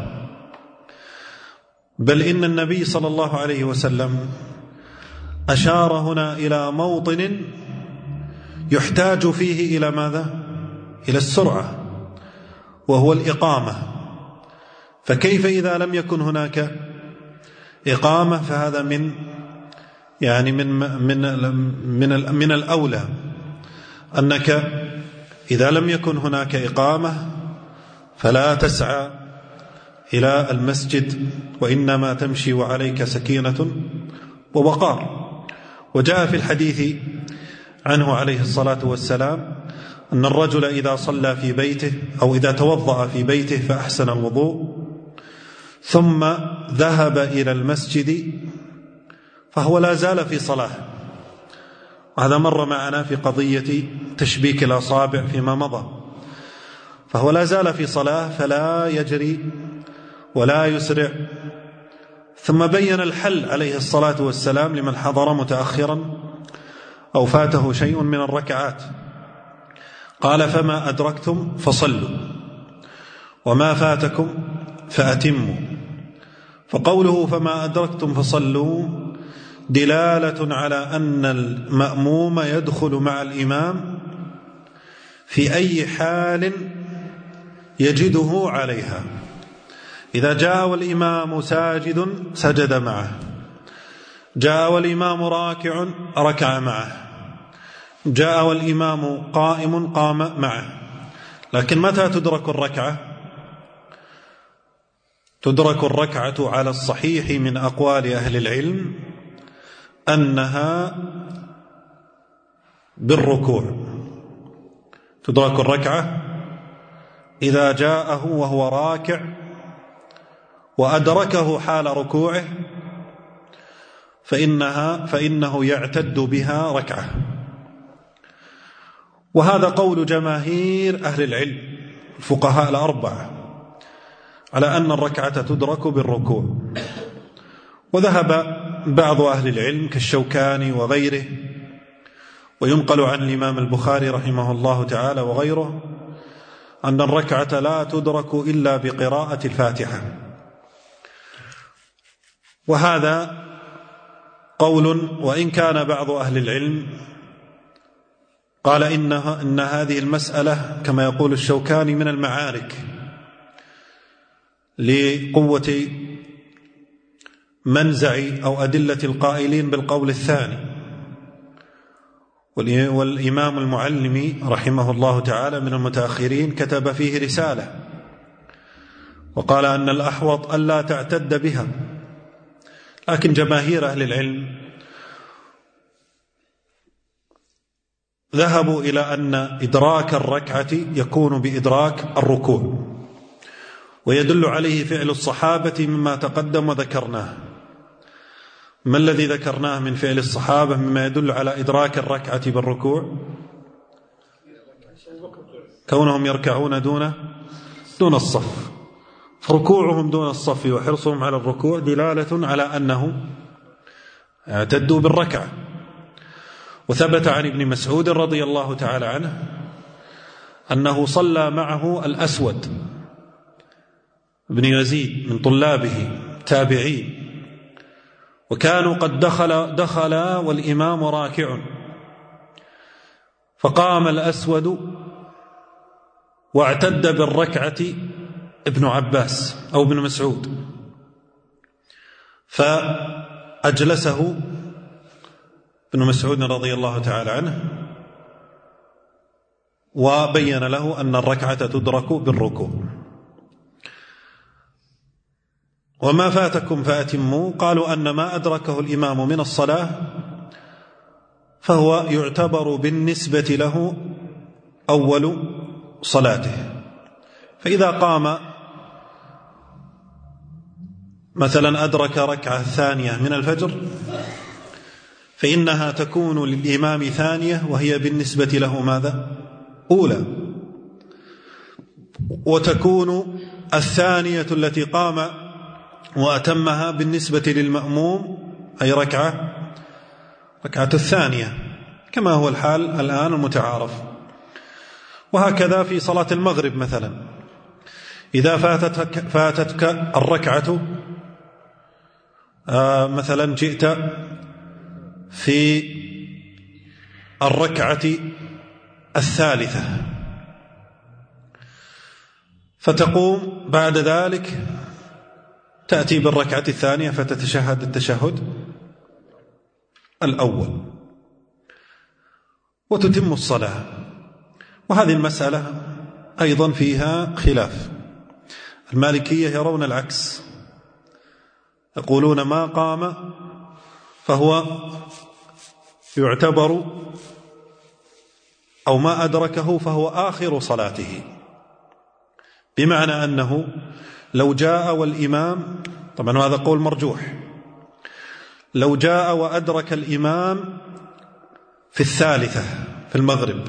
بل إن النبي صلى الله عليه وسلم أشار هنا إلى موطن يحتاج فيه إلى ماذا؟ إلى السرعة، وهو الإقامة. فكيف إذا لم يكن هناك إقامة؟ فهذا من يعني من من من من الأولى أنك إذا لم يكن هناك إقامة فلا تسعى إلى المسجد وإنما تمشي وعليك سكينة ووقار. وجاء في الحديث عنه عليه الصلاة والسلام أن الرجل إذا صلى في بيته أو إذا توضأ في بيته فأحسن الوضوء ثم ذهب إلى المسجد فهو لا زال في صلاة. وهذا مر معنا في قضية تشبيك الأصابع فيما مضى. فهو لا زال في صلاة فلا يجري ولا يسرع. ثم بين الحل عليه الصلاة والسلام لمن حضر متأخرا أو فاته شيء من الركعات، قال: فما أدركتم فصلوا وما فاتكم فأتموا. فقوله فما أدركتم فصلوا دلالة على أن المأموم يدخل مع الإمام في أي حال يجده عليها. إذا جاء والإمام ساجد سجد معه، جاء والإمام راكع ركع معه، جاء والإمام قائم قام معه. لكن متى تدرك الركعة؟ تدرك الركعة على الصحيح من أقوال أهل العلم أنها بالركوع. تدرك الركعة إذا جاءه وهو راكع وأدركه حال ركوعه فإنها فإنه يعتد بها ركعة. وهذا قول جماهير أهل العلم الفقهاء الأربعة على أن الركعة تدرك بالركوع. وذهب بعض أهل العلم كالشوكاني وغيره، وينقل عن الإمام البخاري رحمه الله تعالى وغيره، أن الركعة لا تدرك إلا بقراءة الفاتحة. وهذا قول، وإن كان بعض أهل العلم قال إنها إن هذه المسألة كما يقول الشوكاني من المعارك لقوة منزع أو أدلة القائلين بالقول الثاني. والإمام المعلمي رحمه الله تعالى من المتأخرين كتب فيه رسالة وقال أن الأحوط ألا تعتد بها. لكن جماهير أهل العلم ذهبوا إلى أن إدراك الركعة يكون بإدراك الركوع، ويدل عليه فعل الصحابة مما تقدم وذكرناه. ما الذي ذكرناه من فعل الصحابة مما يدل على إدراك الركعة بالركوع؟ كونهم يركعون دون دون الصف، فركوعهم دون الصف وحرصهم على الركوع دلالة على أنه اعتدوا بالركعة. وثبت عن ابن مسعود رضي الله تعالى عنه أنه صلى معه الأسود بن يزيد من طلابه تابعين، وكانوا قد دخل دخل والإمام راكع، فقام الأسود واعتد بالركعة ابن عباس أو ابن مسعود، فأجلسه ابن مسعود رضي الله تعالى عنه وبين له أن الركعة تدرك بالركوع. وما فاتكم فأتموا، قالوا أن ما أدركه الإمام من الصلاة فهو يعتبر بالنسبة له أول صلاته. فإذا قام مثلا أدرك ركعة ثانية من الفجر فإنها تكون للإمام ثانية وهي بالنسبة له ماذا؟ أولى. وتكون الثانية التي قام وأتمها بالنسبة للمأموم أي ركعة ركعة الثانية، كما هو الحال الآن المتعارف. وهكذا في صلاة المغرب مثلا، إذا فاتتك, فاتتك الركعة آه مثلا جئت في الركعة الثالثة فتقوم بعد ذلك تأتي بالركعة الثانية فتتشهد التشهد الأول وتتم الصلاة. وهذه المسألة أيضا فيها خلاف. المالكية يرون العكس، يقولون ما قام فهو يعتبر أو ما أدركه فهو آخر صلاته، بمعنى أنه لو جاء والإمام، طبعا هذا قول مرجوح، لو جاء وأدرك الإمام في الثالثة في المغرب،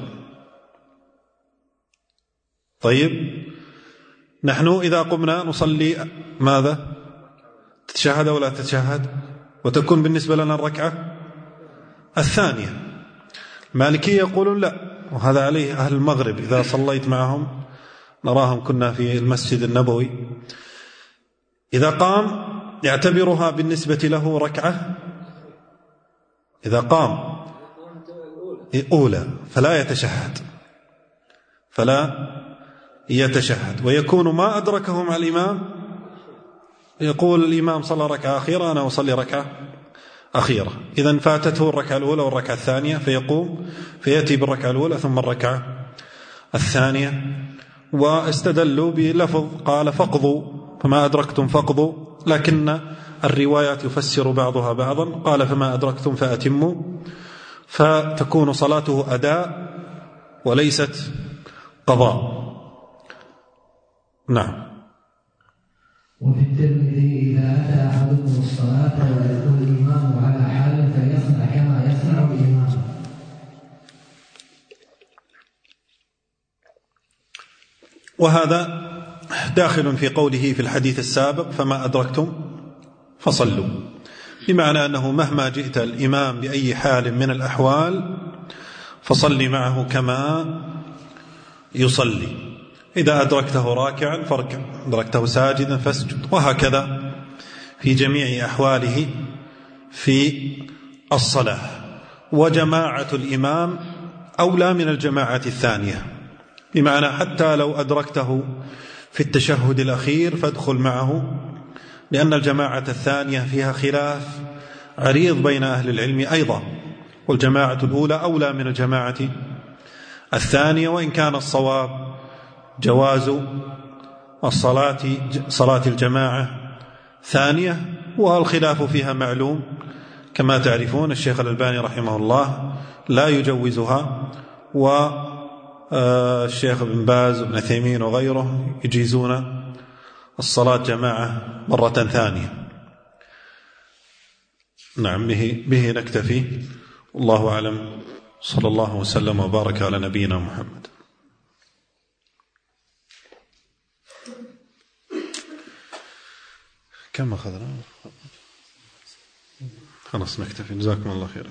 طيب نحن إذا قمنا نصلي ماذا؟ تتشهد ولا تتشهد؟ وتكون بالنسبة لنا الركعة الثانية. المالكية يقولون لا، وهذا عليه أهل المغرب، إذا صليت معهم نراهم كنا في المسجد النبوي، إذا قام يعتبرها بالنسبة له ركعة، إذا قام أولى فلا يتشهد فلا يتشهد ويكون ما أدركه مع الإمام، يقول الإمام صلى ركعة أخيرة أنا أصلي ركعة أخيرة، إذن فاتته الركعة الأولى والركعة الثانية، فيقوم فيأتي بالركعة الأولى ثم الركعة الثانية. واستدلوا بلفظ قال فقضوا، فما أدركتم فقضوا، لكن الروايات يفسر بعضها بعضا، قال فما أدركتم فأتموا، فتكون صلاته أداء وليست قضاء. نعم. وفي الترمذي إذا أتى أحدكم الصلاة ويكون الإمام على حال فليصنع كما يصنع الإمام. وهذا داخل في قوله في الحديث السابق فما أدركتم فصلوا، بمعنى أنه مهما جئت الإمام بأي حال من الأحوال فصلي معه كما يصلي، إذا أدركته راكعا فاركع، أدركته ساجدا فاسجد، وهكذا في جميع أحواله في الصلاة. وجماعة الإمام أولى من الجماعة الثانية، بمعنى حتى لو أدركته في التشهد الأخير فادخل معه، لأن الجماعة الثانية فيها خلاف عريض بين أهل العلم أيضا، والجماعة الأولى أولى من الجماعة الثانية، وإن كان الصواب جواز الصلاة صلاة الجماعة ثانية، والخلاف فيها معلوم كما تعرفون. الشيخ الألباني رحمه الله لا يجوزها، والشيخ ابن باز وابن عثيمين وغيره يجيزون الصلاة جماعة مرة ثانية. نعم، به, به نكتفي، والله أعلم، صلى الله وسلم وبارك على نبينا محمد. كم أخذنا؟ خلاص نكتفي، جزاكم الله خير.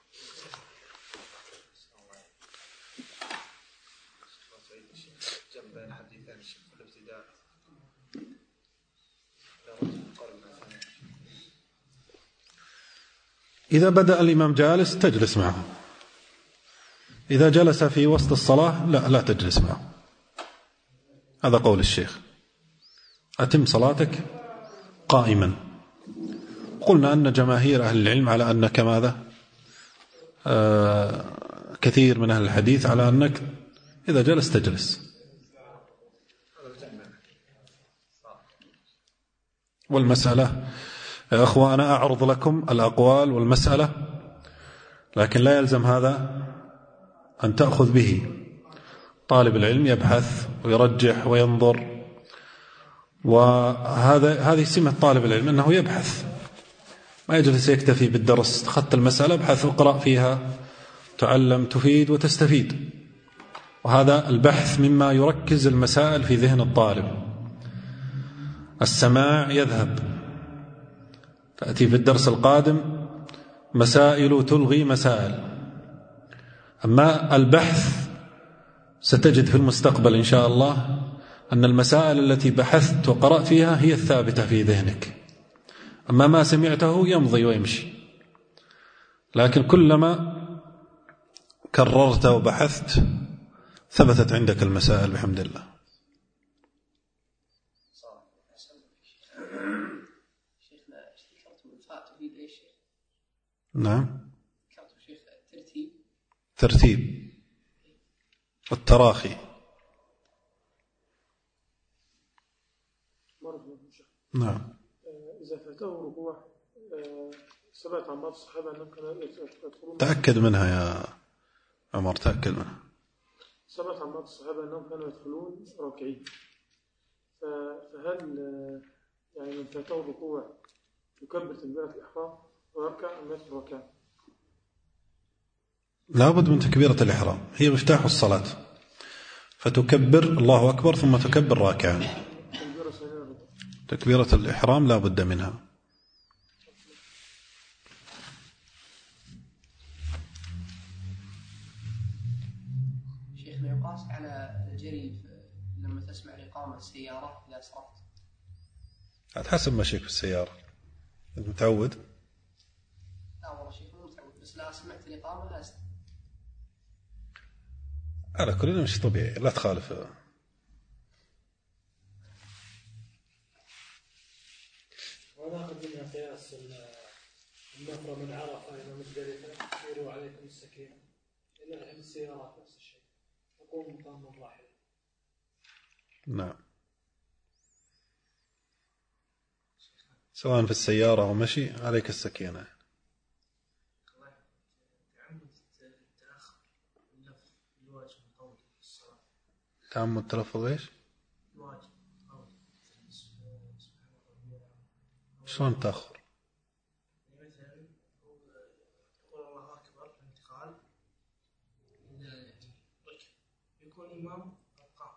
إذا بدأ الإمام جالس تجلس معه، إذا جلس في وسط الصلاة لا لا تجلس معه، هذا قول الشيخ، أتم صلاتك قائما. قلنا أن جماهير أهل العلم على أنك ماذا آه كثير من أهل الحديث على أنك إذا جلس تجلس. والمسألة يا أخوة أنا أعرض لكم الأقوال والمسألة، لكن لا يلزم هذا أن تأخذ به. طالب العلم يبحث ويرجح وينظر، وهذا هذه سمة طالب العلم أنه يبحث، ما يجلس يكتفي بالدرس. أخذت المسألة ابحث واقرأ فيها، تعلم تفيد وتستفيد، وهذا البحث مما يركز المسائل في ذهن الطالب. السماع يذهب، تأتي في الدرس القادم مسائل تلغي مسائل، أما البحث ستجد في المستقبل إن شاء الله أن المسائل التي بحثت وقرأت فيها هي الثابتة في ذهنك، أما ما سمعته يمضي ويمشي، لكن كلما كررت وبحثت ثبتت عندك المسائل بحمد الله. نعم، ترتيب والتراخي. نعم. إذا فاته ركوع ثبت عن بعض الصحابة أنهم كانوا يدخلون. تأكد منها يا عمر، تأكد منها. ثبت عن بعض الصحابة أنهم كانوا يدخلون راكعين، فهل يعني من فاته الركوع يكبر تكبيرة الإحرام ويركع أم يدخل ركعا؟ لابد من تكبيرة الإحرام، هي مفتاح الصلاة، فتكبر الله أكبر ثم تكبر راكعا. تكبيرة الإحرام لا بد منها. شيخنا يقاس على الجري لما تسمع الإقامة السيارة إذا صرفت؟ على حسب مشيك في السيارة. أنت متعود؟ لا والله شيخ مو متعود، بس لا سمعت الإقامة لا أستطيع. على كلنا مش طبيعي، لا تخالف. ونأخذ منها قياس النفر من عرفة إلى مزدلفة سيروا عليكم السكينة، إن الحين السيارات نفس الشيء تقوم مقام الراحل. نعم، سواء في السيارة أو مشي عليك السكينة. تعمد التلفظ ايش؟ شلون تأخر؟ مثلا يقول الله أكبر الانتقال يكون إمام أبقى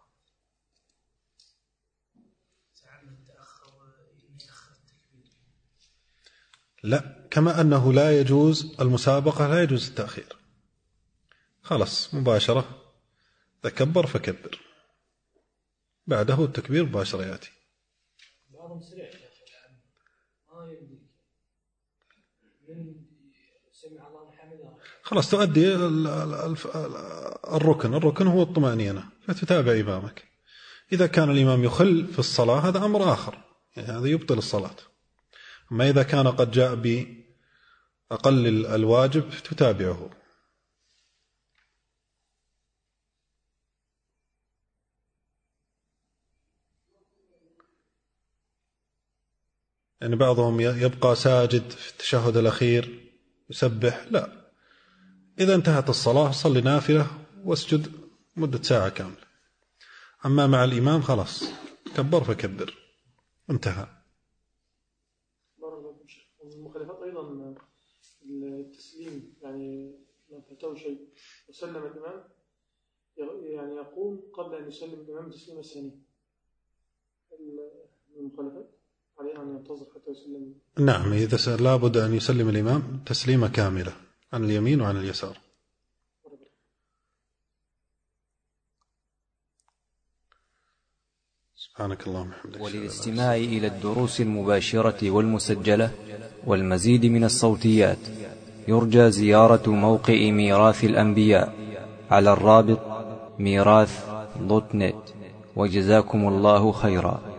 تعمد تأخر يأخر التكبير. لا، كما أنه لا يجوز المسابقة لا يجوز التأخير، خلص مباشرة تكبر فكبر، بعده التكبير مباشرة يأتي. بعضهم سريع يا أخي ما يمديك من سمع الله حمده خلاص تؤدي الركن، الركن هو الطمأنينة فتتابع إمامك. إذا كان الإمام يخل في الصلاة هذا أمر آخر، يعني هذا يبطل الصلاة. أما إذا كان قد جاء بأقل الواجب تتابعه. يعني بعضهم يبقى ساجد في التشهد الأخير يسبح، لا، إذا انتهت الصلاة صلي نافلة واسجد مدة ساعة كاملة. أما مع الإمام خلاص كبر فكبر انتهى. من المخالفات أيضا التسليم، يعني ما فاته شيء وسلم الإمام يعني يقوم قبل أن يسلم الإمام تسليمة ثانية، المخالفات عليه أن ينتظر حتى يسلم. نعم، إذا لابد أن يسلم الإمام تسليمة كاملة عن اليمين وعن اليسار. سبحانك اللهم وبحمدك. وللاستماع إلى الدروس المباشرة والمسجلة والمزيد من الصوتيات يرجى زيارة موقع ميراث الأنبياء على الرابط ميراث دوت نت. وجزاكم الله خيرا.